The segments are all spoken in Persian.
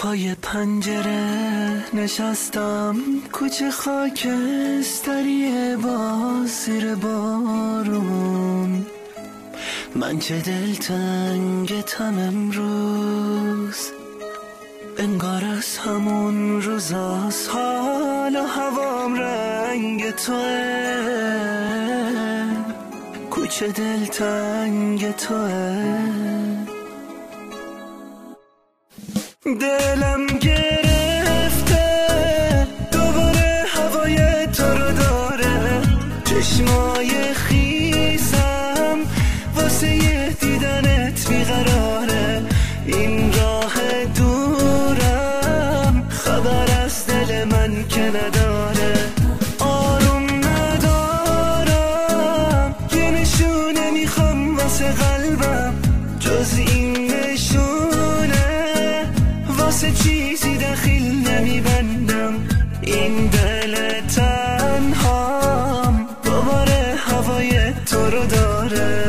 پای پنجره نشستم، کوچه خاکستریه باز زیر بارون. من چه دلتنگتم امروز، انگار از همون روزاست. حال و هوام رنگ توه، کوچه دلتنگ توه. دلم گرفته دوباره هوای تو رو داره، چشمای خیسم واسه یه دیدنت بیقراره. این راه دورم خبر از دل من که نداره. آروم ندارم، یه نشونه میخوام واسه قلبم، جز این نشونه واسه چیزی دخیل نمیبندم. این دل تنهام دوباره هوای تو رو داره.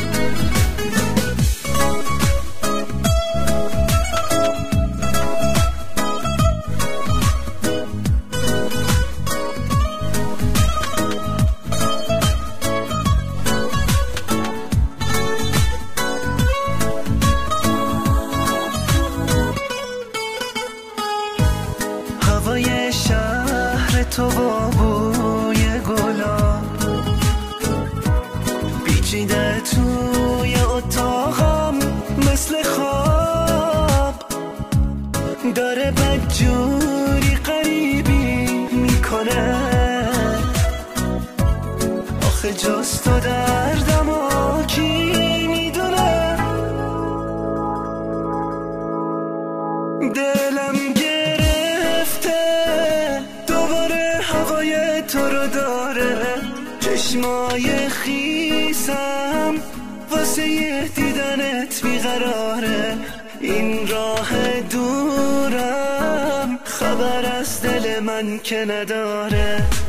هوای شهر تو با بوی گلا پیچیده توی اتاقم مثل خواب، داره بدجوری قریبی میکنه. آخه جز تو دردم و کی میدونه. دلم دوباره هوای تو رو داره، چشمای خیسم واسه یه دیدنت بیقراره. این راه دورم خبر از دل من که نداره.